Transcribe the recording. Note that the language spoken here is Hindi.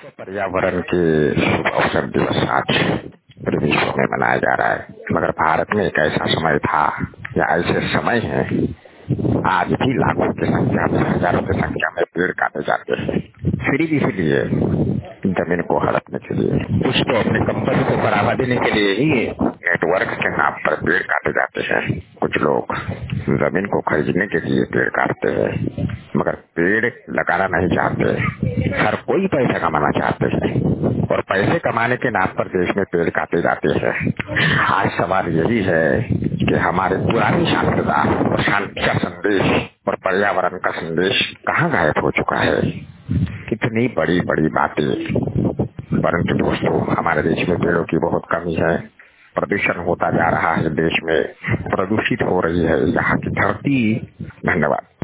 पर्यावरण के शुभ अवसर दिवस आज पूरे विश्व में मनाया जा रहा है, मगर भारत में एक ऐसा समय था या ऐसे समय है आज भी लाखों की संख्या में, हजारों की संख्या में पेड़ काटे जाते हैं सिर्फ इसीलिए जमीन को हड़पने के लिए। कुछ तो अपने कंपनी को बढ़ावा देने के लिए ही नेटवर्क के नाम पर पेड़ काटे जाते हैं। कुछ लोग जमीन को खरीदने के लिए पेड़ काटते हैं, मगर पेड़ लगाना नहीं चाहते। हर कोई पैसा कमाना चाहते हैं और पैसे कमाने के नाम पर देश में पेड़ काटे जाते हैं। आज सवाल यही है कि हमारे पुरानी शांतता और शांति का संदेश और पर्यावरण का संदेश कहाँ गायब हो चुका है। कितनी बड़ी बड़ी बातें, परंतु दोस्तों हमारे देश में पेड़ों की बहुत कमी है। प्रदूषण होता जा रहा है, देश में प्रदूषित हो रही है यहाँ की धरती। धन्यवाद।